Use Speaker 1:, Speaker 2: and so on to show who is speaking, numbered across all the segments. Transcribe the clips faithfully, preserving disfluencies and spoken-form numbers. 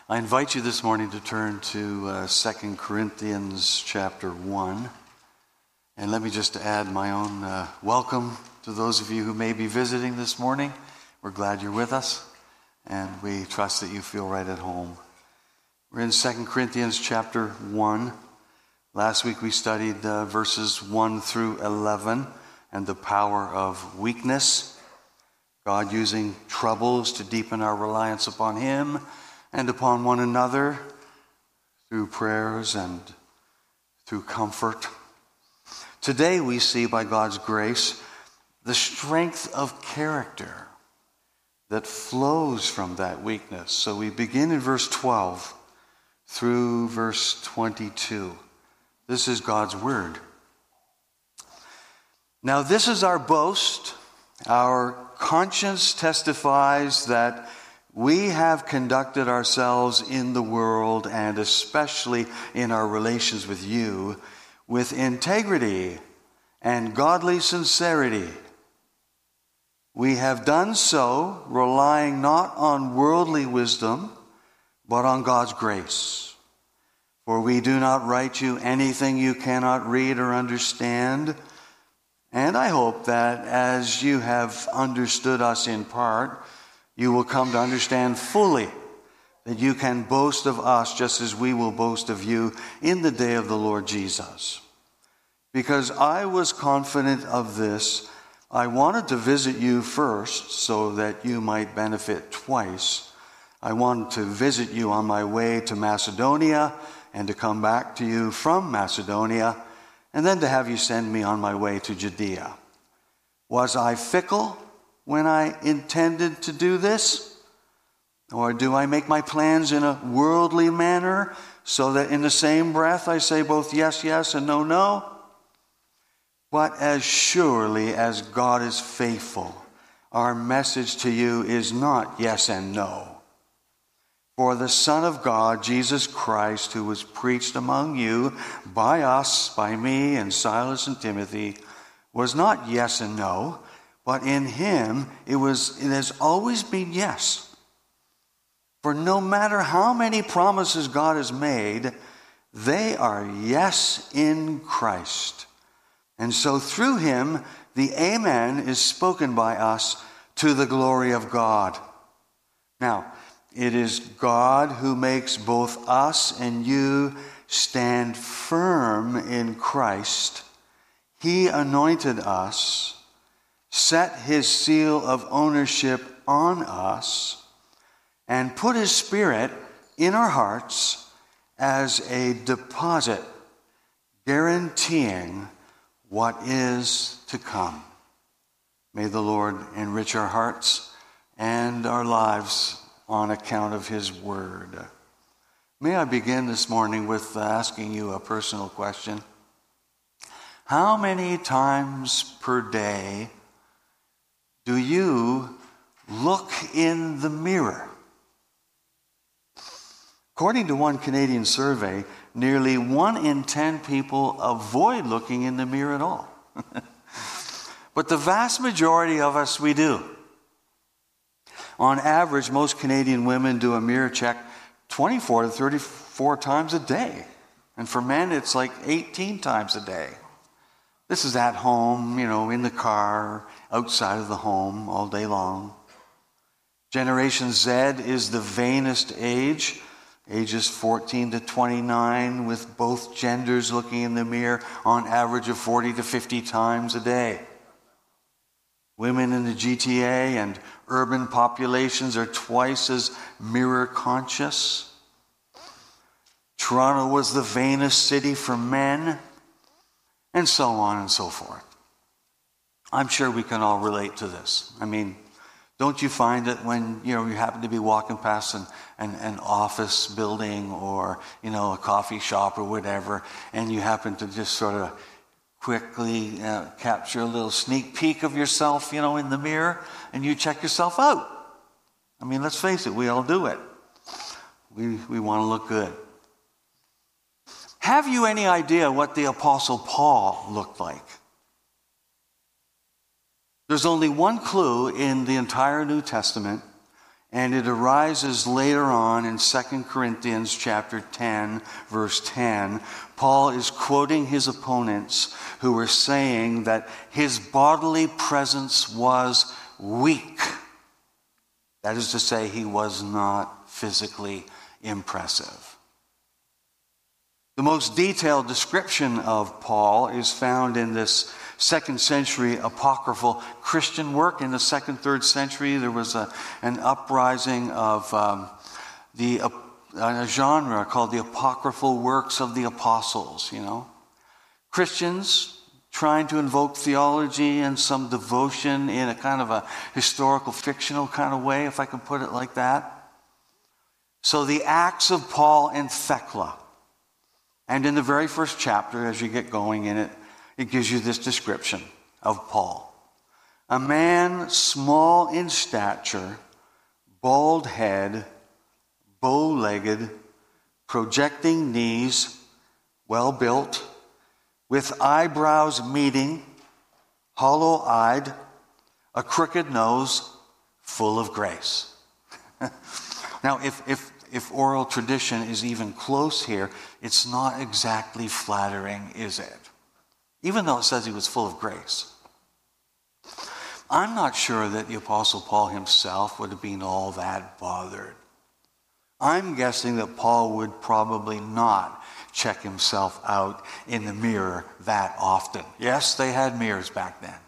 Speaker 1: I invite you this morning to turn to uh, Second Corinthians chapter one. And let me just add my own uh, welcome to those of you who may be visiting this morning. We're glad you're with us, and we trust that you feel right at home. We're in Second Corinthians chapter one. Last week we studied uh, verses one through eleven and the power of weakness. God using troubles to deepen our reliance upon Him and upon one another through prayers and through comfort. Today we see, by God's grace, the strength of character that flows from that weakness. So we begin in verse twelve through verse twenty-two. This is God's word. Now this is our boast. Our conscience testifies that we have conducted ourselves in the world, and especially in our relations with you, with integrity and godly sincerity. We have done so relying not on worldly wisdom, but on God's grace. For we do not write you anything you cannot read or understand. And I hope that as you have understood us in part, you will come to understand fully that you can boast of us just as we will boast of you in the day of the Lord Jesus. Because I was confident of this, I wanted to visit you first so that you might benefit twice. I wanted to visit you on my way to Macedonia and to come back to you from Macedonia, and then to have you send me on my way to Judea. Was I fickle when I intended to do this? Or do I make my plans in a worldly manner so that in the same breath I say both yes, yes and no, no? But as surely as God is faithful, our message to you is not yes and no. For the Son of God, Jesus Christ, who was preached among you by us, by me and Silas and Timothy, was not yes and no, but in him it was it has always been yes. For no matter how many promises God has made, they are yes in Christ. And so through him, the Amen is spoken by us to the glory of God. Now, it is God who makes both us and you stand firm in Christ. He anointed us, set his seal of ownership on us, and put his Spirit in our hearts as a deposit, guaranteeing what is to come. May the Lord enrich our hearts and our lives on account of his word. May I begin this morning with asking you a personal question. How many times per day do you look in the mirror? According to one Canadian survey, nearly one in ten people avoid looking in the mirror at all. But the vast majority of us, we do. On average, most Canadian women do a mirror check twenty-four to thirty-four times a day. And for men, it's like eighteen times a day. This is at home, you know, in the car, outside of the home, all day long. Generation Z is the vainest age, ages fourteen to twenty-nine, with both genders looking in the mirror on average of forty to fifty times a day. Women in the G T A and urban populations are twice as mirror conscious. Toronto was the vainest city for men, and so on and so forth. I'm sure we can all relate to this. I mean, don't you find that when you know you happen to be walking past an, an, an office building or you know a coffee shop or whatever, and you happen to just sort of quickly uh, capture a little sneak peek of yourself, you know, in the mirror, and you check yourself out. I mean, let's face it, we all do it. We we want to look good. Have you any idea what the Apostle Paul looked like? There's only one clue in the entire New Testament, And it arises later on in Second Corinthians chapter ten, verse ten. Paul is quoting his opponents who were saying that his bodily presence was weak. That is to say, he was not physically impressive. The most detailed description of Paul is found in this second century apocryphal Christian work. In the second, third century, there was a, an uprising of um, the uh, a genre called the apocryphal works of the apostles, you know. Christians trying to invoke theology and some devotion in a kind of a historical fictional kind of way, if I can put it like that. So the Acts of Paul and Thecla. And in the very first chapter, as you get going in it, it gives you this description of Paul. A man small in stature, bald head, bow-legged, projecting knees, well-built, with eyebrows meeting, hollow-eyed, a crooked nose, full of grace. Now, if, if, if oral tradition is even close here, it's not exactly flattering, is it? Even though it says he was full of grace. I'm not sure that the Apostle Paul himself would have been all that bothered. I'm guessing that Paul would probably not check himself out in the mirror that often. Yes, they had mirrors back then.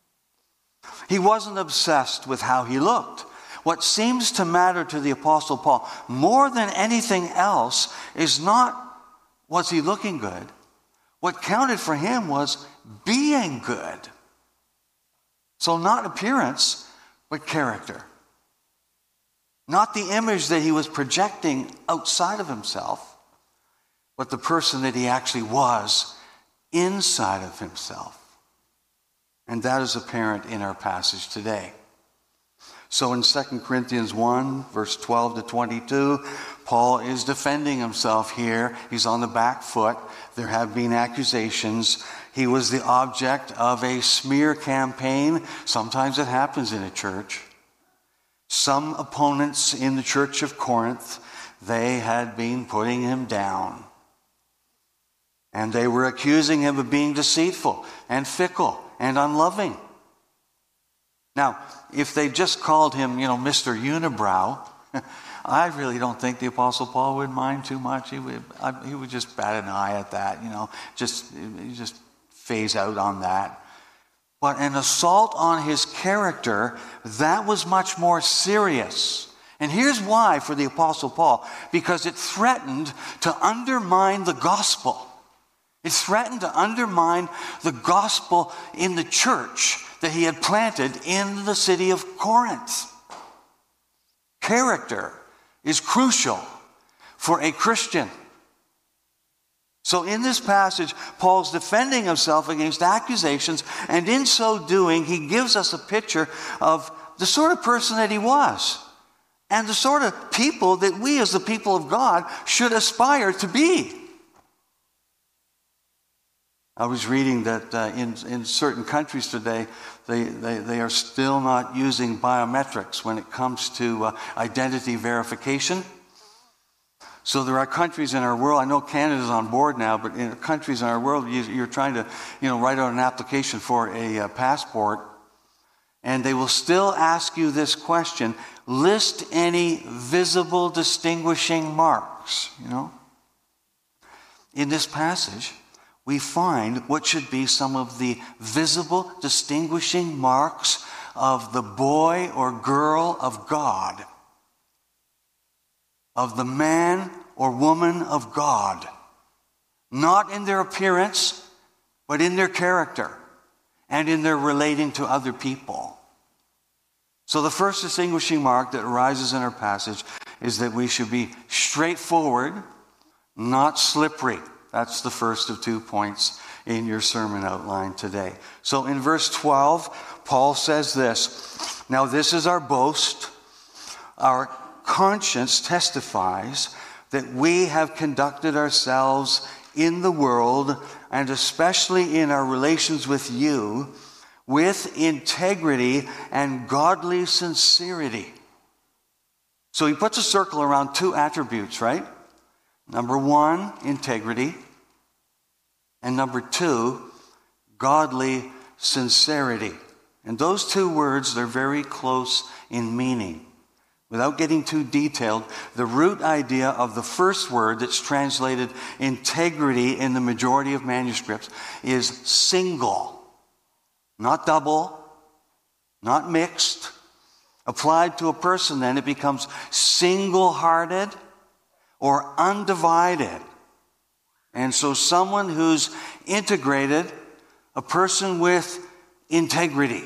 Speaker 1: He wasn't obsessed with how he looked. What seems to matter to the Apostle Paul more than anything else is not, was he looking good? What counted for him was being good. So not appearance, but character. Not the image that he was projecting outside of himself, but the person that he actually was inside of himself. And that is apparent in our passage today. So in Second Corinthians one, verse twelve to twenty-two, Paul is defending himself here. He's on the back foot. There have been accusations. He was the object of a smear campaign. Sometimes it happens in a church. Some opponents in the church of Corinth, they had been putting him down. And they were accusing him of being deceitful and fickle and unloving. Now, if they just called him, you know, Mister Unibrow, I really don't think the Apostle Paul would mind too much. He would, I, he would just bat an eye at that, you know, just, just phase out on that. But an assault on his character, that was much more serious. And here's why for the Apostle Paul. Because it threatened to undermine the gospel. It threatened to undermine the gospel in the church that he had planted in the city of Corinth. Character is crucial for a Christian. So in this passage, Paul's defending himself against accusations, and in so doing, he gives us a picture of the sort of person that he was, and the sort of people that we as the people of God should aspire to be. I was reading that uh, in, in certain countries today, they, they, they are still not using biometrics when it comes to uh, identity verification. So there are countries in our world, I know Canada's on board now, but in countries in our world, you, you're trying to, you know, write out an application for a uh, passport, and they will still ask you this question: list any visible distinguishing marks, you know? In this passage, we find what should be some of the visible distinguishing marks of the boy or girl of God, of the man or woman of God, not in their appearance, but in their character and in their relating to other people. So the first distinguishing mark that arises in our passage is that we should be straightforward, not slippery. That's the first of two points in your sermon outline today. So in verse twelve, Paul says this: "Now this is our boast. Our conscience testifies that we have conducted ourselves in the world, and especially in our relations with you, with integrity and godly sincerity." So he puts a circle around two attributes, right? Number one, integrity. And number two, godly sincerity. And those two words, they're very close in meaning. Without getting too detailed, the root idea of the first word that's translated integrity in the majority of manuscripts is single. Not double, not mixed. Applied to a person, then it becomes single-hearted or undivided. And so someone who's integrated, a person with integrity.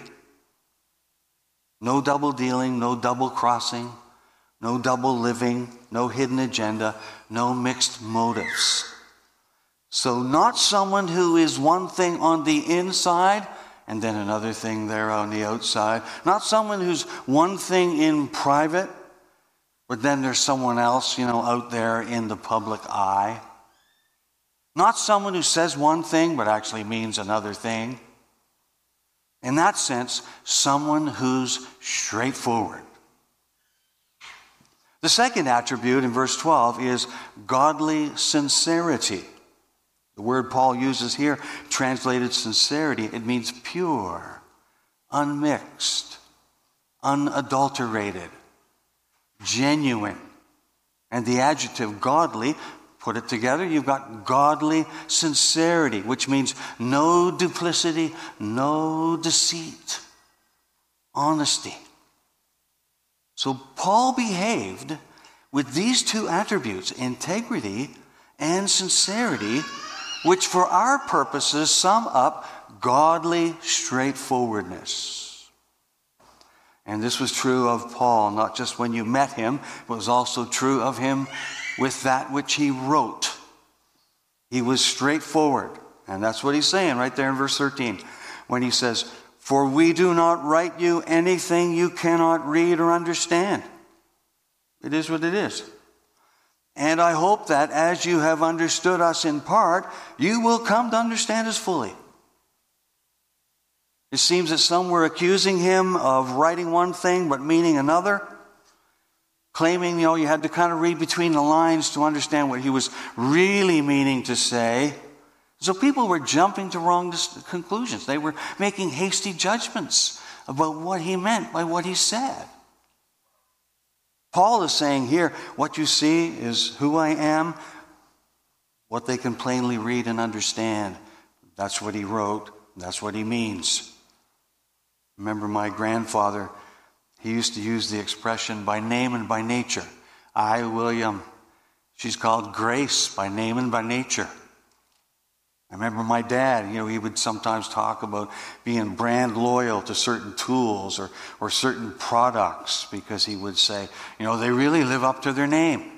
Speaker 1: No double dealing, no double crossing, no double living, no hidden agenda, no mixed motives. So not someone who is one thing on the inside and then another thing there on the outside. Not someone who's one thing in private, but then there's someone else, you know, out there in the public eye. Not someone who says one thing but actually means another thing. In that sense, someone who's straightforward. The second attribute in verse twelve is godly sincerity. The word Paul uses here, translated sincerity, it means pure, unmixed, unadulterated, genuine. And the adjective godly, put it together, you've got godly sincerity, which means no duplicity, no deceit, honesty. So Paul behaved with these two attributes, integrity and sincerity, which for our purposes sum up godly straightforwardness. And this was true of Paul, not just when you met him, it was also true of him with that which he wrote. He was straightforward. And that's what he's saying right there in verse thirteen, when he says, "For we do not write you anything you cannot read or understand." It is what it is. "And I hope that as you have understood us in part, you will come to understand us fully." It seems that some were accusing him of writing one thing but meaning another, claiming, you know, you had to kind of read between the lines to understand what he was really meaning to say. So people were jumping to wrong conclusions. They were making hasty judgments about what he meant by what he said. Paul is saying here, what you see is who I am, what they can plainly read and understand. That's what he wrote. That's what he means. Remember my grandfather, he used to use the expression by name and by nature. I, William, she's called Grace by name and by nature. I remember my dad, you know, he would sometimes talk about being brand loyal to certain tools or, or certain products because he would say, you know, they really live up to their name.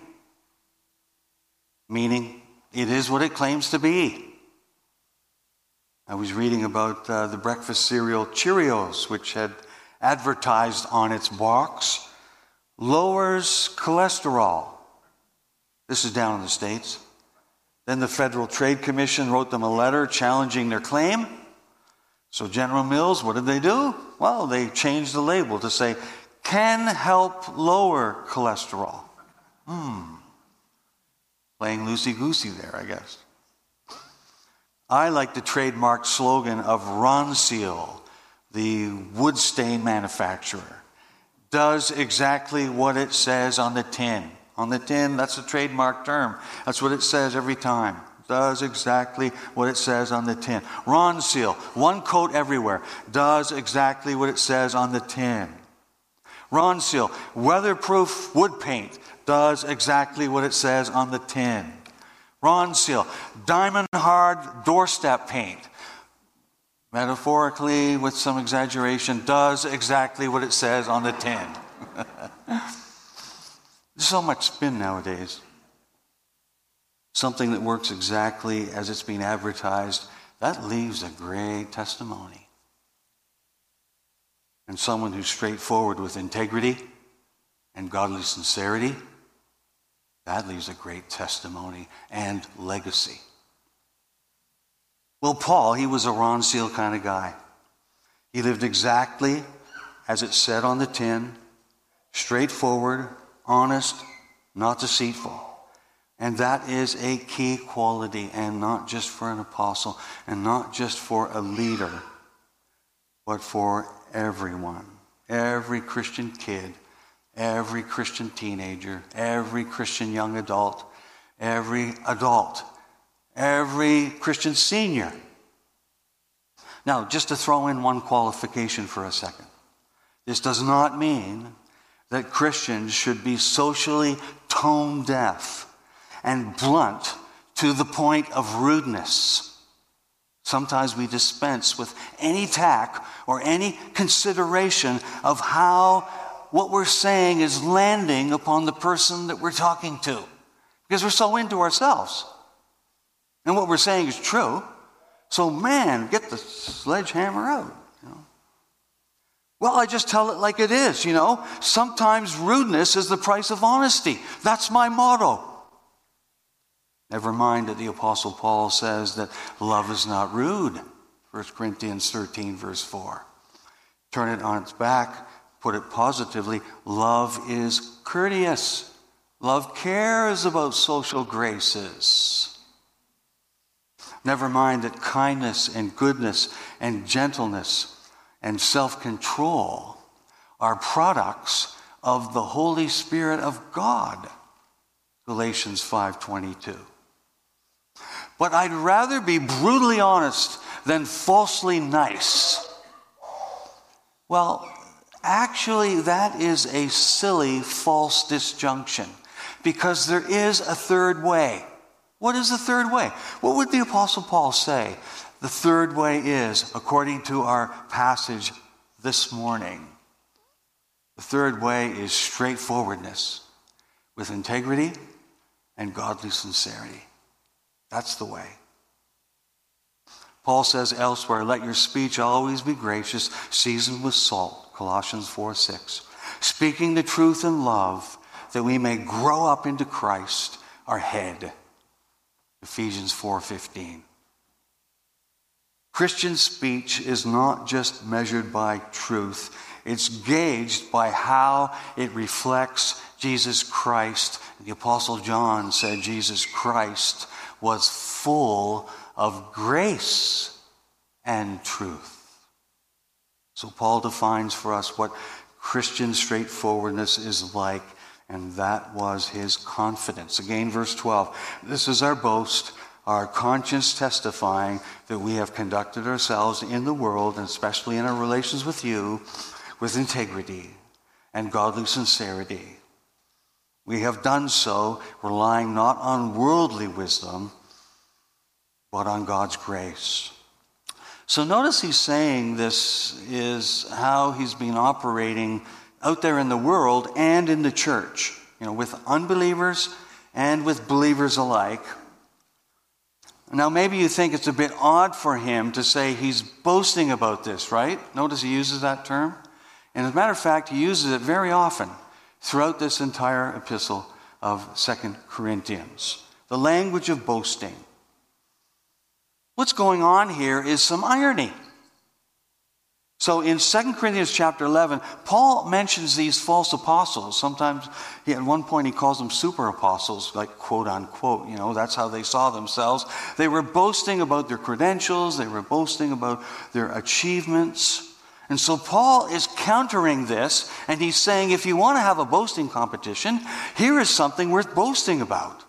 Speaker 1: Meaning, it is what it claims to be. I was reading about uh, the breakfast cereal Cheerios, which had advertised on its box, lowers cholesterol. This is down in the States. Then the Federal Trade Commission wrote them a letter challenging their claim. So General Mills, what did they do? Well, they changed the label to say, can help lower cholesterol. Hmm. Playing loosey-goosey there, I guess. I like the trademark slogan of Ronseal, the wood stain manufacturer. Does exactly what it says on the tin. On the tin, that's a trademark term. That's what it says every time. Does exactly what it says on the tin. Ronseal, one coat everywhere. Does exactly what it says on the tin. Ronseal, weatherproof wood paint. Does exactly what it says on the tin. Ronseal, diamond hard doorstep paint. Metaphorically, with some exaggeration, does exactly what it says on the tin. There's so much spin nowadays. Something that works exactly as it's being advertised, that leaves a great testimony. And someone who's straightforward with integrity and godly sincerity, that leaves a great testimony and legacy. Well, Paul, he was a Ronseal kind of guy. He lived exactly as it said on the tin, straightforward, honest, not deceitful. And that is a key quality, and not just for an apostle, and not just for a leader, but for everyone. Every Christian kid, every Christian teenager, every Christian young adult, every adult, every Christian senior. Now, just to throw in one qualification for a second. This does not mean that Christians should be socially tone deaf and blunt to the point of rudeness. Sometimes we dispense with any tact or any consideration of how what we're saying is landing upon the person that we're talking to, because we're so into ourselves. And what we're saying is true. So, man, get the sledgehammer out. You know? Well, I just tell it like it is, you know. Sometimes rudeness is the price of honesty. That's my motto. Never mind that the Apostle Paul says that love is not rude. First Corinthians thirteen, verse four. Turn it on its back, put it positively. Love is courteous. Love cares about social graces. Never mind that kindness and goodness and gentleness and self-control are products of the Holy Spirit of God. Galatians five twenty-two. But I'd rather be brutally honest than falsely nice. Well, actually, that is a silly false disjunction, because there is a third way. What is the third way? What would the Apostle Paul say the third way is, according to our passage this morning? The third way is straightforwardness with integrity and godly sincerity. That's the way. Paul says elsewhere, let your speech always be gracious, seasoned with salt, Colossians four six, speaking the truth in love, that we may grow up into Christ, our head, Ephesians four fifteen. Christian speech is not just measured by truth, it's gauged by how it reflects Jesus Christ. The Apostle John said Jesus Christ was full of grace and truth. So Paul defines for us what Christian straightforwardness is like, and that was his confidence. Again, verse twelve, this is our boast, our conscience testifying that we have conducted ourselves in the world, and especially in our relations with you, with integrity and godly sincerity. We have done so relying not on worldly wisdom, but on God's grace. So notice he's saying this is how he's been operating out there in the world and in the church, you know, with unbelievers and with believers alike. Now, maybe you think it's a bit odd for him to say he's boasting about this, right? Notice he uses that term. And as a matter of fact, he uses it very often throughout this entire epistle of Second Corinthians. The language of boasting. What's going on here is some irony. So in Second Corinthians chapter eleven, Paul mentions these false apostles. Sometimes he, at one point he calls them super apostles, like quote unquote, you know, that's how they saw themselves. They were boasting about their credentials, they were boasting about their achievements. And so Paul is countering this, and he's saying, if you want to have a boasting competition, here is something worth boasting about.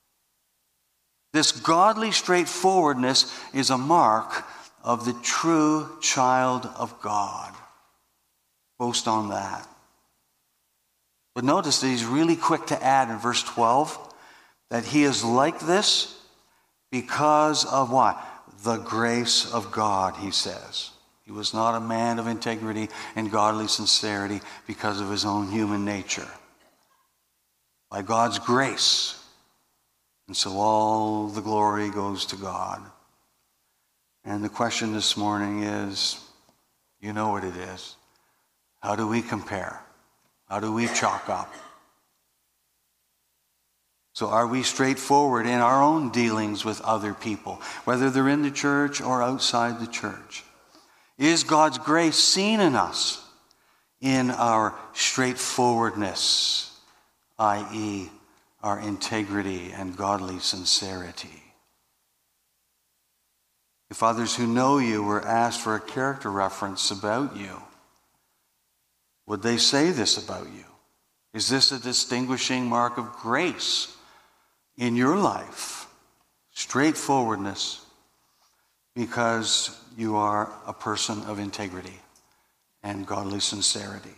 Speaker 1: This godly straightforwardness is a mark of the true child of God. Boast on that. But notice that he's really quick to add in verse twelve that he is like this because of what? The grace of God, he says. He was not a man of integrity and godly sincerity because of his own human nature. By God's grace. And so all the glory goes to God. And the question this morning is, you know what it is. How do we compare? How do we chalk up? So are we straightforward in our own dealings with other people, whether they're in the church or outside the church? Is God's grace seen in us in our straightforwardness, that is our integrity and godly sincerity. If others who know you were asked for a character reference about you, would they say this about you? Is this a distinguishing mark of grace in your life? Straightforwardness, because you are a person of integrity and godly sincerity.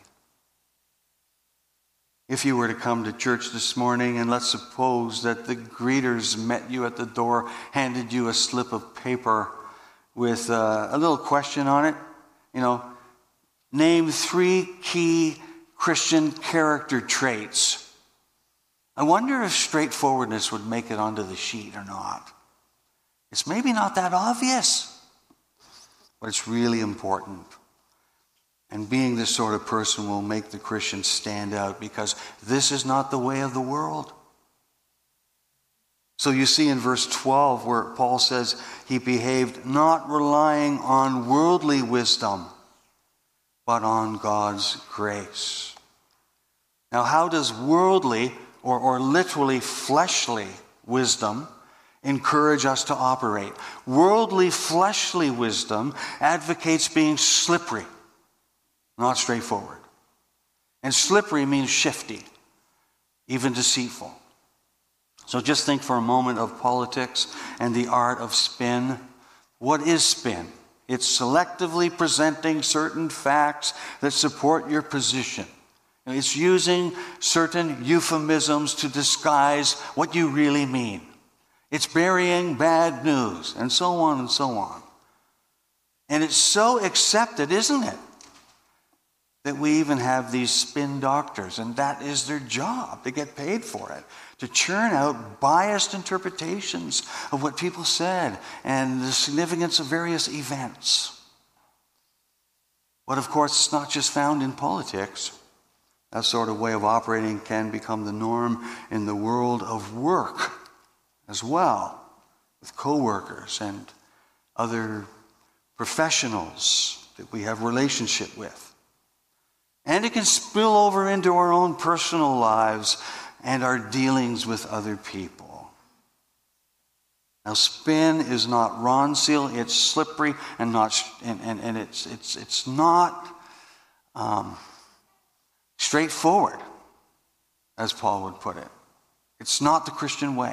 Speaker 1: If you were to come to church this morning, and let's suppose that the greeters met you at the door, handed you a slip of paper with uh, a little question on it, you know, name three key Christian character traits. I wonder if straightforwardness would make it onto the sheet or not. It's maybe not that obvious, but it's really important. And being this sort of person will make the Christian stand out, because this is not the way of the world. So you see in verse twelve where Paul says he behaved not relying on worldly wisdom, but on God's grace. Now, how does worldly or, or literally fleshly wisdom encourage us to operate? Worldly, fleshly wisdom advocates being slippery, not straightforward. And slippery means shifty, even deceitful. So just think for a moment of politics and the art of spin. What is spin? It's selectively presenting certain facts that support your position. It's using certain euphemisms to disguise what you really mean. It's burying bad news, and so on and so on. And it's so accepted, isn't it, that we even have these spin doctors, and that is their job. They get paid for it, to churn out biased interpretations of what people said and the significance of various events. But of course, it's not just found in politics. That sort of way of operating can become the norm in the world of work as well, with co-workers and other professionals that we have relationship with. And it can spill over into our own personal lives and our dealings with other people. Now, spin is not Ronseal, it's slippery and not and, and, and it's it's it's not um, straightforward, as Paul would put it. It's not the Christian way.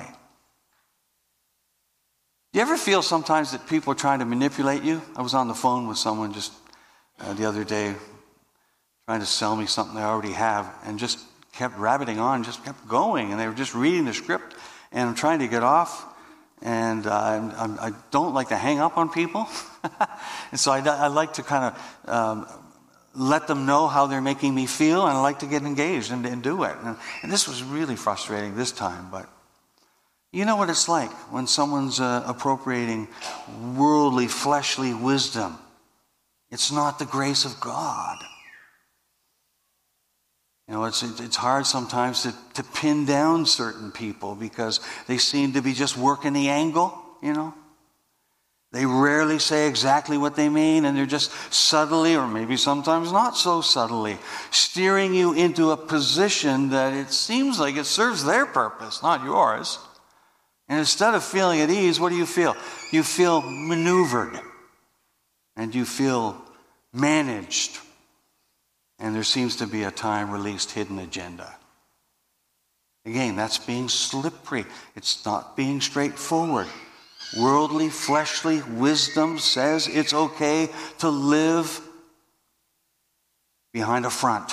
Speaker 1: Do you ever feel sometimes that people are trying to manipulate you? I was on the phone with someone just uh, the other day trying to sell me something I already have, and just kept rabbiting on, just kept going, and they were just reading the script, and I'm trying to get off, and uh, I'm, I'm, I don't like to hang up on people, and so I, I like to kind of um, let them know how they're making me feel, and I like to get engaged and, and do it. And, and this was really frustrating this time, but you know what it's like when someone's uh, appropriating worldly, fleshly wisdom. It's not the grace of God. You know, it's it's hard sometimes to, to pin down certain people because they seem to be just working the angle, you know. They rarely say exactly what they mean, and they're just subtly, or maybe sometimes not so subtly, steering you into a position that it seems like it serves their purpose, not yours. And instead of feeling at ease, what do you feel? You feel maneuvered, and you feel managed. And there seems to be a time-released hidden agenda. Again, that's being slippery. It's not being straightforward. Worldly, fleshly wisdom says it's okay to live behind a front.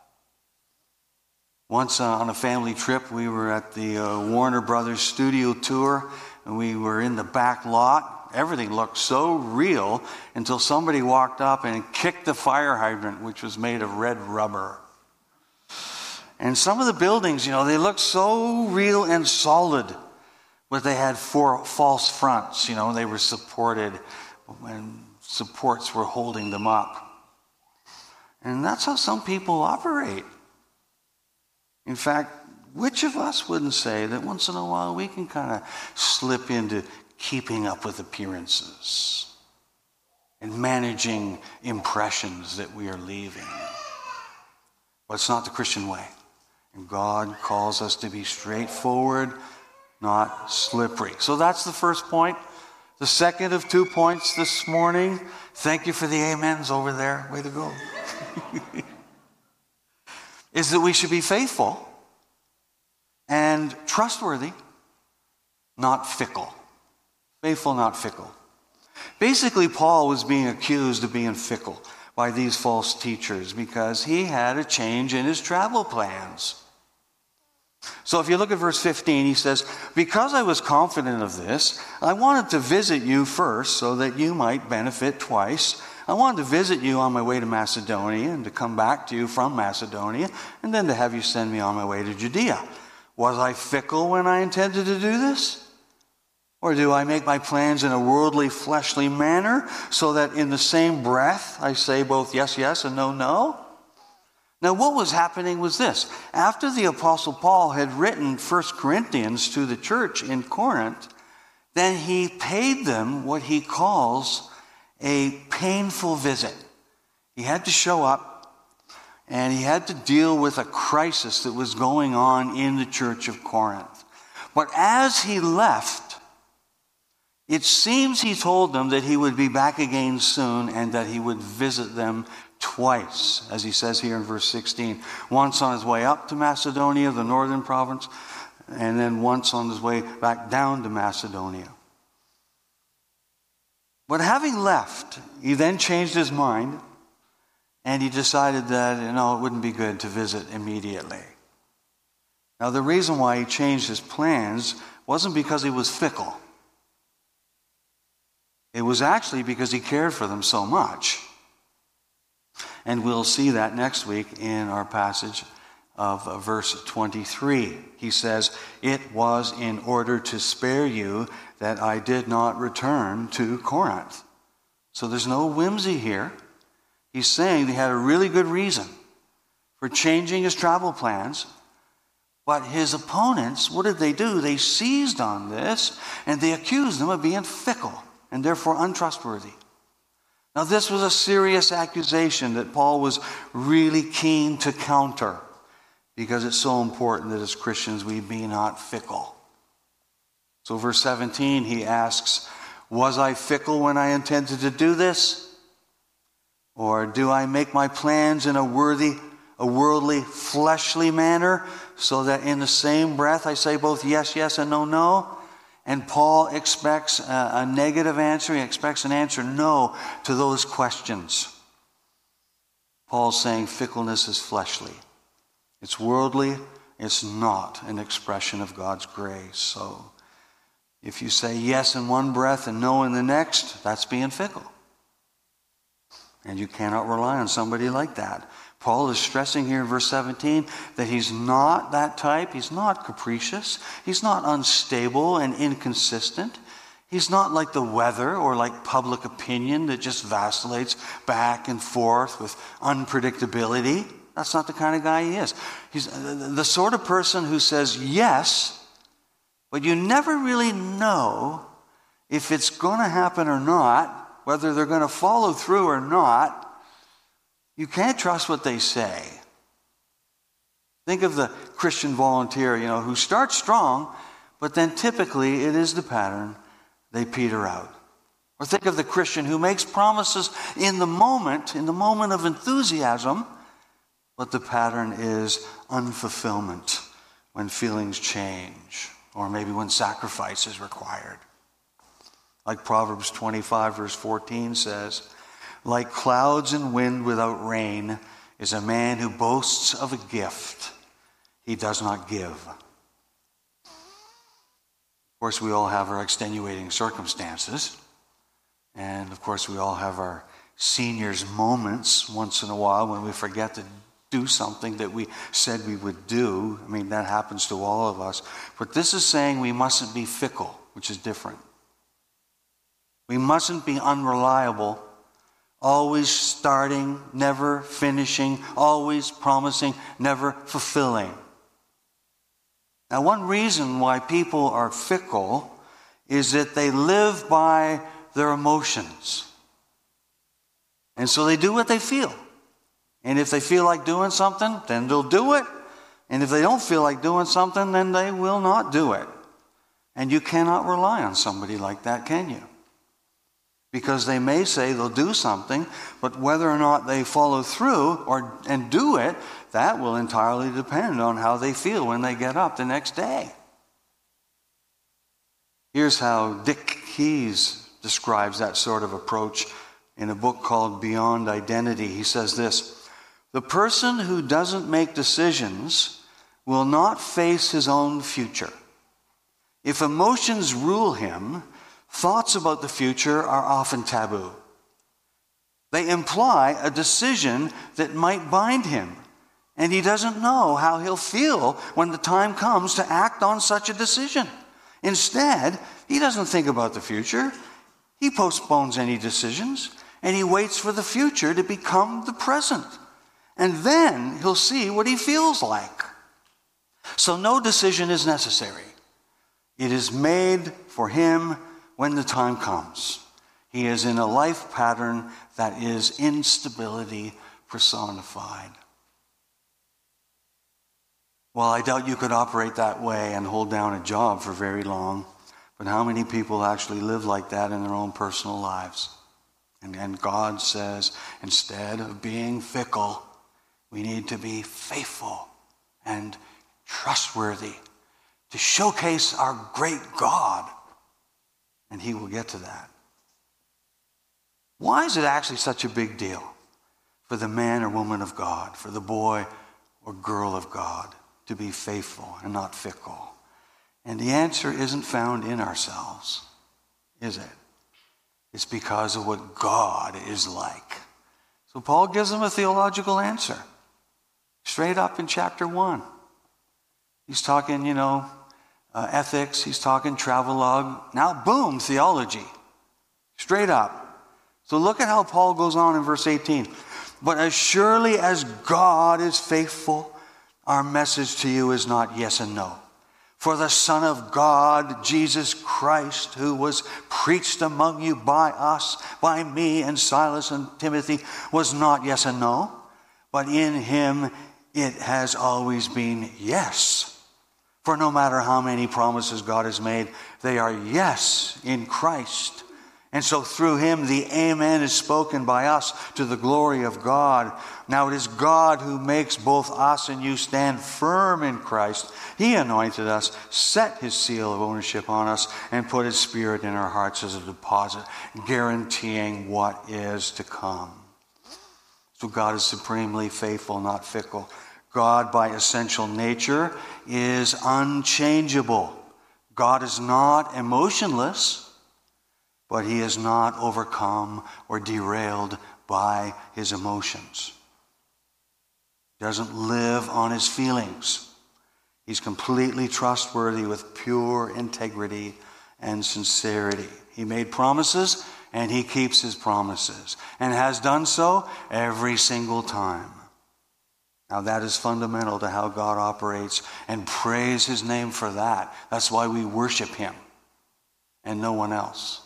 Speaker 1: Once uh, on a family trip, we were at the uh, Warner Brothers studio tour, and we were in the back lot. Everything looked so real until somebody walked up and kicked the fire hydrant, which was made of red rubber. And some of the buildings, you know, they looked so real and solid, but they had four false fronts, you know, they were supported when supports were holding them up. And that's how some people operate. In fact, which of us wouldn't say that once in a while we can kind of slip into keeping up with appearances and managing impressions that we are leaving? But it's not the Christian way. And God calls us to be straightforward, not slippery. So that's the first point. The second of two points this morning. Thank you for the amens over there. Way to go. Is that we should be faithful and trustworthy, not fickle. Faithful, not fickle. Basically, Paul was being accused of being fickle by these false teachers because he had a change in his travel plans. So if you look at verse fifteen, he says, because I was confident of this, I wanted to visit you first so that you might benefit twice. I wanted to visit you on my way to Macedonia and to come back to you from Macedonia and then to have you send me on my way to Judea. Was I fickle when I intended to do this? Or do I make my plans in a worldly, fleshly manner so that in the same breath I say both yes, yes and no, no? Now what was happening was this. After the Apostle Paul had written First Corinthians to the church in Corinth, then he paid them what he calls a painful visit. He had to show up and he had to deal with a crisis that was going on in the church of Corinth. But as he left, it seems he told them that he would be back again soon and that he would visit them twice, as he says here in verse sixteen. Once on his way up to Macedonia, the northern province, and then once on his way back down to Macedonia. But having left, he then changed his mind and he decided that, you know, it wouldn't be good to visit immediately. Now, the reason why he changed his plans wasn't because he was fickle. It was actually because he cared for them so much. And we'll see that next week in our passage of verse twenty-three. He says, it was in order to spare you that I did not return to Corinth. So there's no whimsy here. He's saying he had a really good reason for changing his travel plans. But his opponents, what did they do? They seized on this and they accused him of being fickle and therefore untrustworthy. Now this was a serious accusation that Paul was really keen to counter because it's so important that as Christians we be not fickle. So verse seventeen, he asks, was I fickle when I intended to do this? Or do I make my plans in a worthy, a worldly, fleshly manner so that in the same breath I say both yes, yes and no, no? And Paul expects a, a negative answer. He expects an answer no to those questions. Paul's saying fickleness is fleshly. It's worldly. It's not an expression of God's grace. So if you say yes in one breath and no in the next, that's being fickle. And you cannot rely on somebody like that. Paul is stressing here in verse seventeen that he's not that type. He's not capricious. He's not unstable and inconsistent. He's not like the weather or like public opinion that just vacillates back and forth with unpredictability. That's not the kind of guy he is. He's the sort of person who says yes, but you never really know if it's going to happen or not, whether they're going to follow through or not. You can't trust what they say. Think of the Christian volunteer, you know, who starts strong, but then typically it is the pattern, they peter out. Or think of the Christian who makes promises in the moment, in the moment of enthusiasm, but the pattern is unfulfillment when feelings change, or maybe when sacrifice is required. Like Proverbs twenty-five verse fourteen says, like clouds and wind without rain is a man who boasts of a gift he does not give. Of course, we all have our extenuating circumstances. And of course, we all have our seniors moments once in a while when we forget to do something that we said we would do. I mean, that happens to all of us. But this is saying we mustn't be fickle, which is different. We mustn't be unreliable, always starting, never finishing, always promising, never fulfilling. Now, one reason why people are fickle is that they live by their emotions. And so they do what they feel. And if they feel like doing something, then they'll do it. And if they don't feel like doing something, then they will not do it. And you cannot rely on somebody like that, can you? Because they may say they'll do something, but whether or not they follow through or and do it, that will entirely depend on how they feel when they get up the next day. Here's how Dick Keyes describes that sort of approach in a book called Beyond Identity. He says this: the person who doesn't make decisions will not face his own future. If emotions rule him, thoughts about the future are often taboo. They imply a decision that might bind him, and he doesn't know how he'll feel when the time comes to act on such a decision. Instead, he doesn't think about the future. He postpones any decisions, and he waits for the future to become the present. And then he'll see what he feels like. So no decision is necessary. It is made for him when the time comes. He is in a life pattern that is instability personified. Well, I doubt you could operate that way and hold down a job for very long. But how many people actually live like that in their own personal lives? And, and God says, instead of being fickle, we need to be faithful and trustworthy to showcase our great God. And he will get to that. Why is it actually such a big deal for the man or woman of God, for the boy or girl of God, to be faithful and not fickle? And the answer isn't found in ourselves, is it? It's because of what God is like. So Paul gives them a theological answer, straight up in chapter one. He's talking, you know, uh, ethics. He's talking travelogue. Now, boom, theology. Straight up. So look at how Paul goes on in verse eighteen. But as surely as God is faithful, our message to you is not yes and no. For the Son of God, Jesus Christ, who was preached among you by us, by me and Silas and Timothy, was not yes and no, but in him it has always been yes. For no matter how many promises God has made, they are yes in Christ. And so through him, the amen is spoken by us to the glory of God. Now it is God who makes both us and you stand firm in Christ. He anointed us, set his seal of ownership on us, and put his Spirit in our hearts as a deposit, guaranteeing what is to come. So God is supremely faithful, not fickle. God, by essential nature, is unchangeable. God is not emotionless, but he is not overcome or derailed by his emotions. He doesn't live on his feelings. He's completely trustworthy with pure integrity and sincerity. He made promises, and he keeps his promises, and has done so every single time. Now that is fundamental to how God operates, and praise his name for that. That's why we worship him and no one else.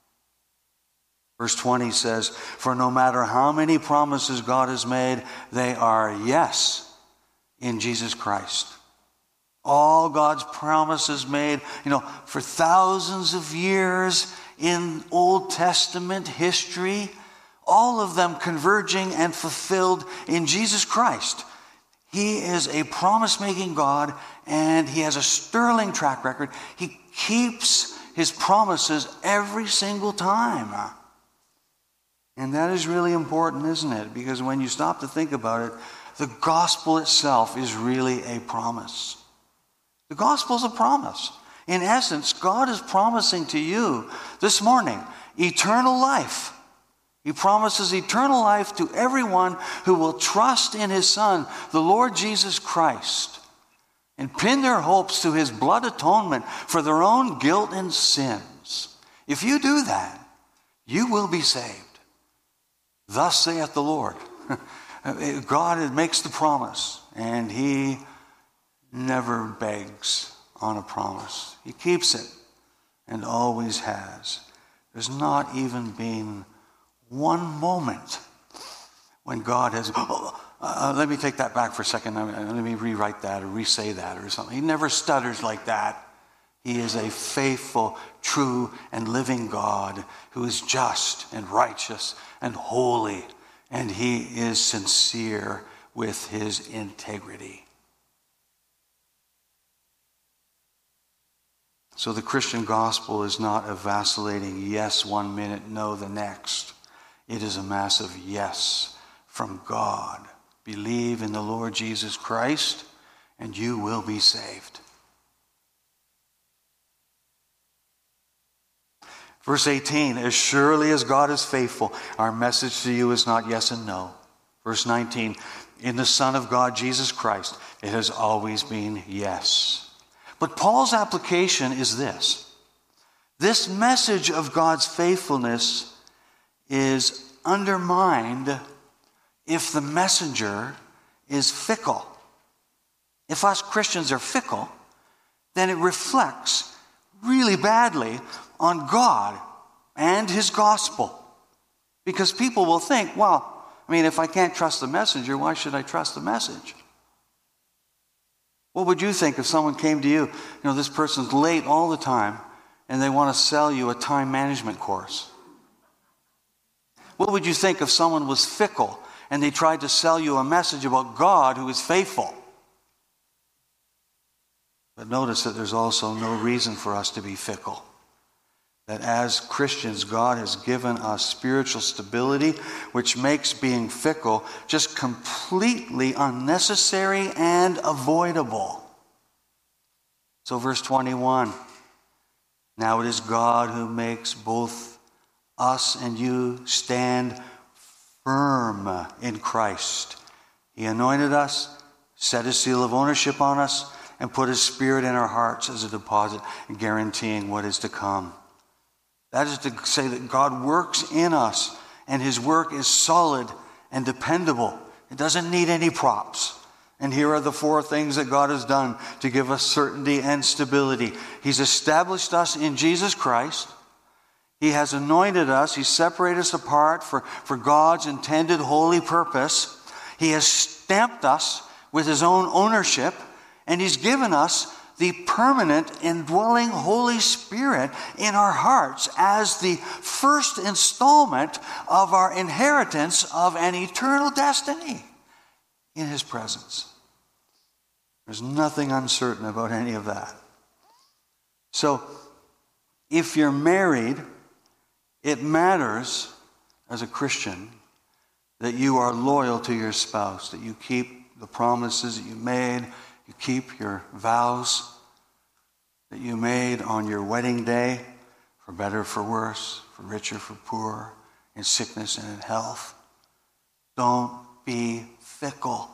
Speaker 1: Verse twenty says, for no matter how many promises God has made, they are yes in Jesus Christ. All God's promises made, you know, for thousands of years in Old Testament history, all of them converging and fulfilled in Jesus Christ. He is a promise-making God, and he has a sterling track record. He keeps his promises every single time. And that is really important, isn't it? Because when you stop to think about it, the gospel itself is really a promise. The gospel is a promise. In essence, God is promising to you this morning eternal life. He promises eternal life to everyone who will trust in his Son, the Lord Jesus Christ, and pin their hopes to his blood atonement for their own guilt and sins. If you do that, you will be saved. Thus saith the Lord. God makes the promise, and he never begs on a promise. He keeps it, and always has. There's not even been one moment when God has, oh, uh, let me take that back for a second. Let me rewrite that or re-say that or something. He never stutters like that. He is a faithful, true, and living God who is just and righteous and holy, and he is sincere with his integrity. So the Christian gospel is not a vacillating yes one minute, no the next. It is a massive yes from God. Believe in the Lord Jesus Christ, and you will be saved. Verse eighteen, as surely as God is faithful, our message to you is not yes and no. Verse nineteen, in the Son of God, Jesus Christ, it has always been yes. But Paul's application is this. This message of God's faithfulness is undermined if the messenger is fickle. If us Christians are fickle, then it reflects really badly on God and his gospel. Because people will think, well, I mean, if I can't trust the messenger, why should I trust the message? What would you think if someone came to you, you know, this person's late all the time, and they want to sell you a time management course? What would you think if someone was fickle and they tried to sell you a message about God who is faithful? But notice that there's also no reason for us to be fickle. That as Christians, God has given us spiritual stability, which makes being fickle just completely unnecessary and avoidable. So verse twenty-one, now it is God who makes both us and you stand firm in Christ. He anointed us, set his seal of ownership on us, and put his Spirit in our hearts as a deposit, guaranteeing what is to come. That is to say that God works in us, and his work is solid and dependable. It doesn't need any props. And here are the four things that God has done to give us certainty and stability. He's established us in Jesus Christ. He has anointed us. He's separated us apart for, for God's intended holy purpose. He has stamped us with his own ownership, and he's given us the permanent indwelling Holy Spirit in our hearts as the first installment of our inheritance of an eternal destiny in his presence. There's nothing uncertain about any of that. So, if you're married, it matters as a Christian that you are loyal to your spouse, that you keep the promises that you made, you keep your vows that you made on your wedding day, for better, for worse, for richer, for poorer, in sickness and in health. Don't be fickle.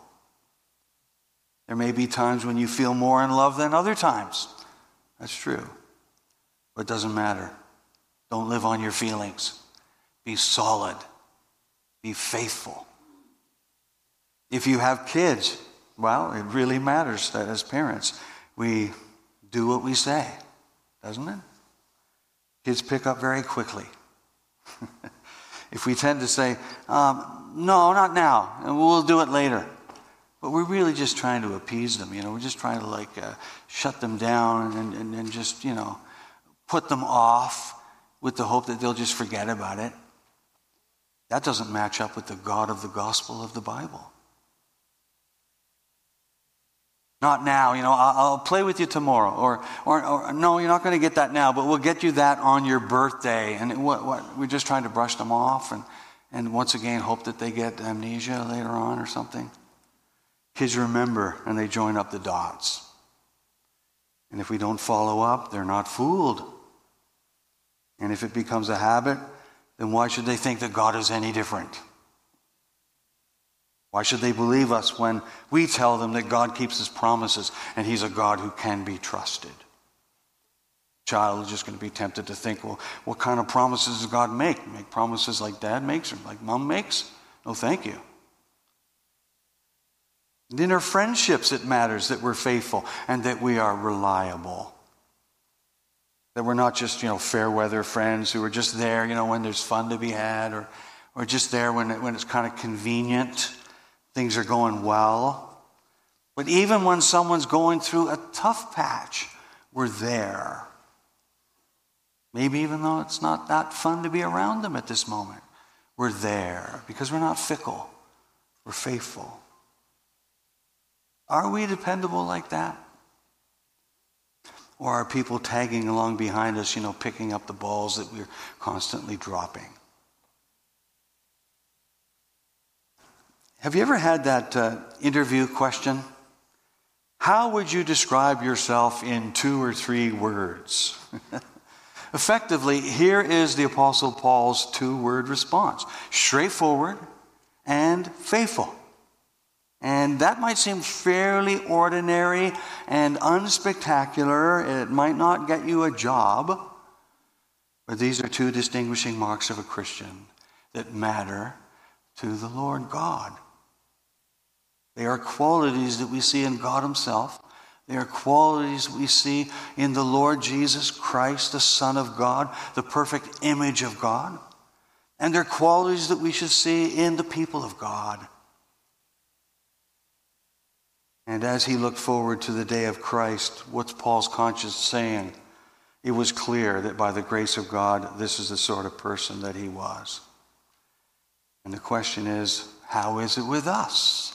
Speaker 1: There may be times when you feel more in love than other times. That's true. But it doesn't matter. Don't live on your feelings. Be solid. Be faithful. If you have kids, well, it really matters that as parents, we do what we say, doesn't it? Kids pick up very quickly. If we tend to say, um, no, not now, and we'll do it later. But we're really just trying to appease them, you know. We're just trying to, like, uh, shut them down and, and, and just, you know, put them off with the hope that they'll just forget about it. That doesn't match up with the God of the gospel of the Bible. Not now, you know, I'll, I'll play with you tomorrow. Or, or, or no, you're not going to get that now, but we'll get you that on your birthday. And what, what, we're just trying to brush them off and, and once again hope that they get amnesia later on or something. Kids remember and they join up the dots. And if we don't follow up, they're not fooled. And if it becomes a habit, then why should they think that God is any different? Why should they believe us when we tell them that God keeps his promises and he's a God who can be trusted? Child is just going to be tempted to think, well, what kind of promises does God make? Make promises like dad makes or like mom makes? No, thank you. And in our friendships, it matters that we're faithful and that we are reliable. That we're not just, you know, fair weather friends who are just there, you know, when there's fun to be had or, or just there when, it, when it's kind of convenient. things are going well. But even when someone's going through a tough patch, we're there. Maybe even though it's not that fun to be around them at this moment, we're there because we're not fickle. We're faithful. Are we dependable like that? Or are people tagging along behind us, you know, picking up the balls that we're constantly dropping? Have you ever had that uh, interview question? How would you describe yourself in two or three words? Effectively, here is the Apostle Paul's two-word response. Straightforward and faithful. And that might seem fairly ordinary and unspectacular. It might not get you a job. But these are two distinguishing marks of a Christian that matter to the Lord God. They are qualities that we see in God himself. They are qualities we see in the Lord Jesus Christ, the Son of God, the perfect image of God. And they're qualities that we should see in the people of God. And as he looked forward to the day of Christ, what's Paul's conscience saying? It was clear that by the grace of God, this is the sort of person that he was. And the question is, how is it with us?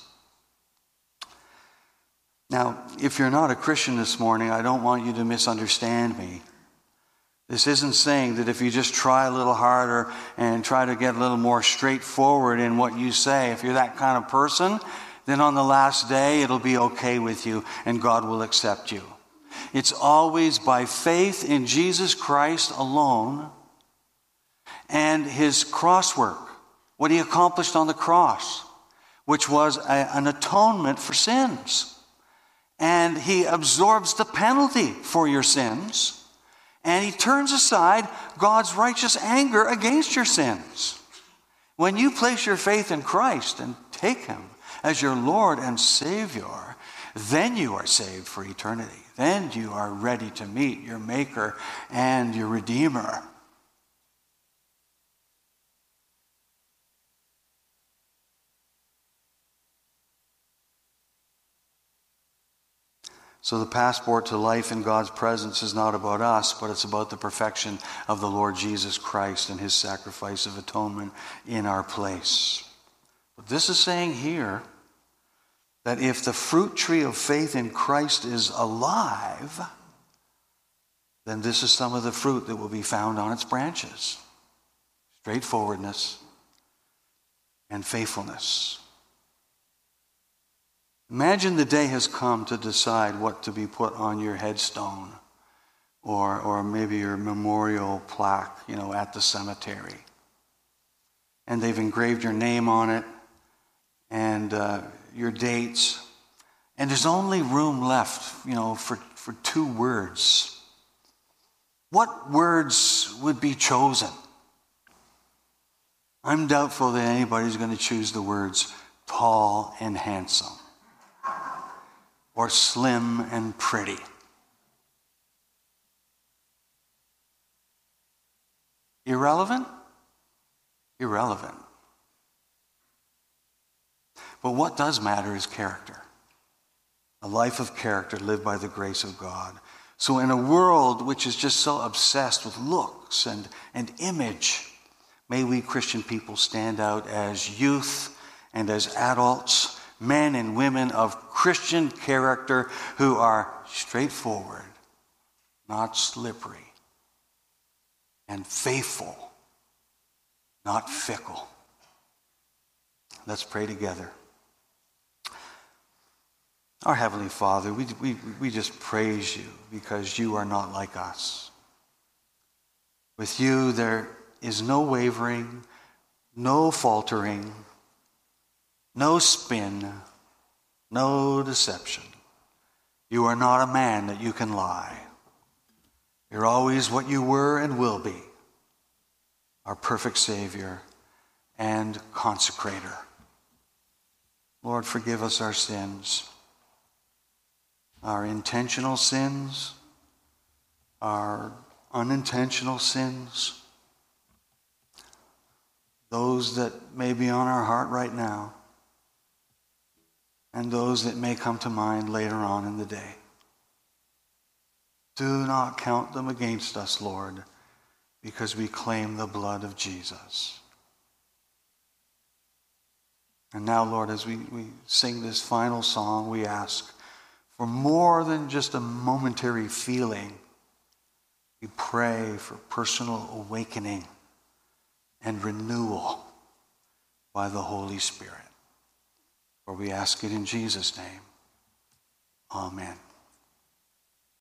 Speaker 1: Now, if you're not a Christian this morning, I don't want you to misunderstand me. This isn't saying that if you just try a little harder and try to get a little more straightforward in what you say, if you're that kind of person, then on the last day it'll be okay with you and God will accept you. It's always by faith in Jesus Christ alone and his cross work, what he accomplished on the cross, which was a, an atonement for sins. And he absorbs the penalty for your sins. And he turns aside God's righteous anger against your sins. When you place your faith in Christ and take him as your Lord and Savior, then you are saved for eternity. Then you are ready to meet your Maker and your Redeemer. So the passport to life in God's presence is not about us, but it's about the perfection of the Lord Jesus Christ and his sacrifice of atonement in our place. But this is saying here that if the fruit tree of faith in Christ is alive, then this is some of the fruit that will be found on its branches. Straightforwardness and faithfulness. Imagine the day has come to decide what to be put on your headstone or, or maybe your memorial plaque, you know, at the cemetery. And they've engraved your name on it and uh, your dates. And there's only room left, you know, for, for two words. What words would be chosen? I'm doubtful that anybody's going to choose the words tall and handsome. Or slim and pretty. Irrelevant? Irrelevant. But what does matter is character. A life of character lived by the grace of God. So in a world which is just so obsessed with looks and, and image, may we Christian people stand out as youth and as adults, men and women of Christian character who are straightforward, not slippery, and faithful, not fickle. Let's pray together. Our Heavenly Father, we, we, we just praise you because you are not like us. With you there is no wavering, no faltering, no spin, no deception. You are not a man that you can lie. You're always what you were and will be, our perfect Savior and consecrator. Lord, forgive us our sins, our intentional sins, our unintentional sins, those that may be on our heart right now. and those that may come to mind later on in the day. Do not count them against us, Lord, because we claim the blood of Jesus. And now, Lord, as we, we sing this final song, we ask for more than just a momentary feeling. We pray for personal awakening and renewal by the Holy Spirit. For we ask it in Jesus' name. Amen.